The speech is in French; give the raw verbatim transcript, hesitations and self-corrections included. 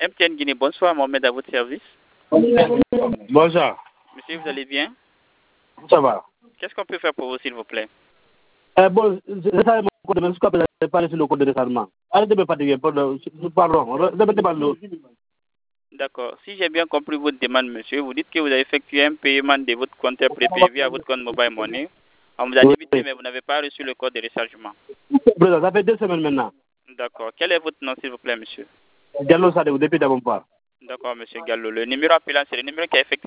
M T N Guinée, bonsoir, Mohamed, à votre service. Bonjour. Monsieur, vous allez bien? Ça va. Qu'est-ce qu'on peut faire pour vous, s'il vous plaît? Euh, bon, je savais mon code de ce que je parlé sur le code de récemment. Arrêtez de me fatiguer, pardon. Pardon. D'accord. Si j'ai bien compris votre demande, monsieur, vous dites que vous avez effectué un paiement de votre compte prévu via votre compte Mobile Money. On vous a débité, mais vous n'avez pas reçu le code de rechargement. Ça fait deux semaines maintenant. D'accord. Quel est votre nom, s'il vous plaît, monsieur? Diallo Sadou, depuis d'abord. D'accord, monsieur Gallo. Le numéro appelant, c'est le numéro qui a effectué